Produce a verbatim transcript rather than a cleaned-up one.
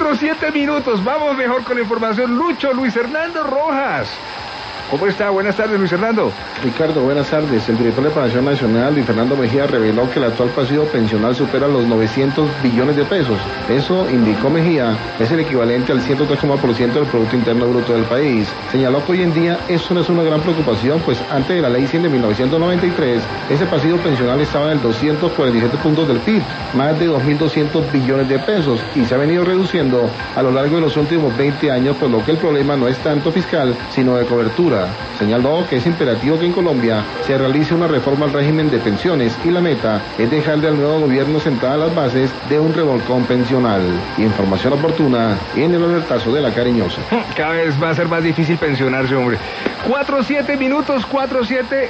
cuatro, siete minutos. Vamos mejor con la información. Lucho, Luis Hernando Rojas. ¿Cómo está? Buenas tardes, Luis Hernando. Ricardo, buenas tardes. El director de Planación Nacional, Luis Fernando Mejía, reveló que el actual pasivo pensional supera los novecientos billones de pesos. Eso, indicó Mejía, es el equivalente al ciento tres por ciento del Producto Interno Bruto del país. Señaló que hoy en día eso no es una gran preocupación, pues antes de la Ley cien de mil novecientos noventa y tres, ese pasivo pensional estaba en el doscientos cuarenta y siete puntos del P I B, más de dos mil doscientos billones de pesos, y se ha venido reduciendo a lo largo de los últimos veinte años, por lo que el problema no es tanto fiscal, sino de cobertura. Señaló que es imperativo que en Colombia se realice una reforma al régimen de pensiones y la meta es dejarle al nuevo gobierno sentadas las bases de un revolcón pensional. Información oportuna en el alertazo de la Cariñosa. Cada vez va a ser más difícil pensionarse, hombre. Cuatro, siete minutos, cuatro, siete.